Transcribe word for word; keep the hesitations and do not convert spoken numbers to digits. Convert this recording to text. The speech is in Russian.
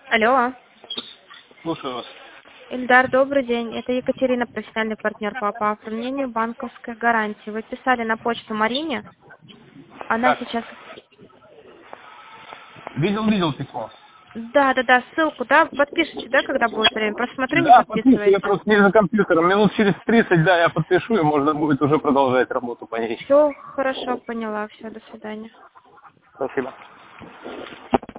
Алло. Слушаю вас. Ильдар, добрый день. Это Екатерина, профессиональный партнер по, по оформлению банковской гарантии. Вы писали на почту Марине. Она Так. сейчас... Видел, видел письмо. Да, да, да, ссылку, да, подпишите, да, когда будет время. Просто смотрю, не Да, подпишу, я подписываете. просто не за компьютером. Минут через тридцать, да, я подпишу, и можно будет уже продолжать работу по ней. Все хорошо, поняла. Все, до свидания. Спасибо.